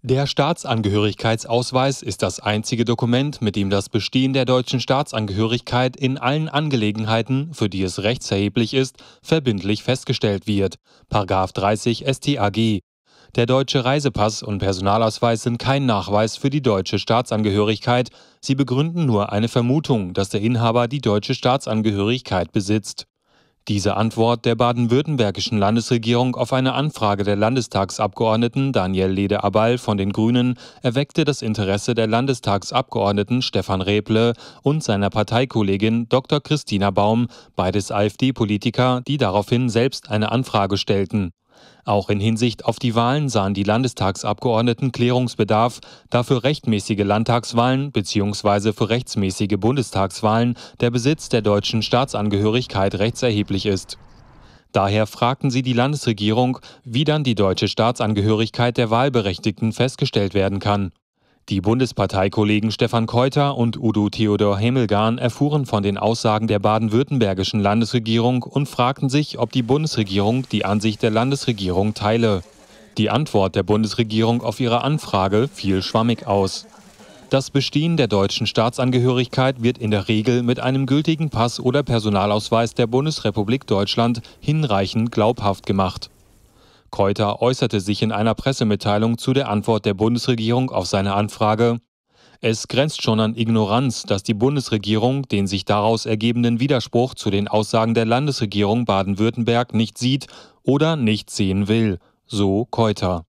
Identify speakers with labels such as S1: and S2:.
S1: Der Staatsangehörigkeitsausweis ist das einzige Dokument, mit dem das Bestehen der deutschen Staatsangehörigkeit in allen Angelegenheiten, für die es rechtserheblich ist, verbindlich festgestellt wird. § 30 StAG. Der deutsche Reisepass und Personalausweis sind kein Nachweis für die deutsche Staatsangehörigkeit. Sie begründen nur eine Vermutung, dass der Inhaber die deutsche Staatsangehörigkeit besitzt. Diese Antwort der baden-württembergischen Landesregierung auf eine Anfrage der Landestagsabgeordneten Daniel Lede-Aball von den Grünen erweckte das Interesse der Landestagsabgeordneten Stefan Räble und seiner Parteikollegin Dr. Christina Baum, beides AfD-Politiker, die daraufhin selbst eine Anfrage stellten. Auch in Hinsicht auf die Wahlen sahen die Landestagsabgeordneten Klärungsbedarf, da für rechtmäßige Landtagswahlen bzw. für rechtsmäßige Bundestagswahlen der Besitz der deutschen Staatsangehörigkeit rechtserheblich ist. Daher fragten sie die Landesregierung, wie dann die deutsche Staatsangehörigkeit der Wahlberechtigten festgestellt werden kann. Die Bundesparteikollegen Stefan Keuter und Udo Theodor Hemmelgarn erfuhren von den Aussagen der baden-württembergischen Landesregierung und fragten sich, ob die Bundesregierung die Ansicht der Landesregierung teile. Die Antwort der Bundesregierung auf ihre Anfrage fiel schwammig aus. Das Bestehen der deutschen Staatsangehörigkeit wird in der Regel mit einem gültigen Pass oder Personalausweis der Bundesrepublik Deutschland hinreichend glaubhaft gemacht. Keuter äußerte sich in einer Pressemitteilung zu der Antwort der Bundesregierung auf seine Anfrage: Es grenzt schon an Ignoranz, dass die Bundesregierung den sich daraus ergebenden Widerspruch zu den Aussagen der Landesregierung Baden-Württemberg nicht sieht oder nicht sehen will, so Keuter.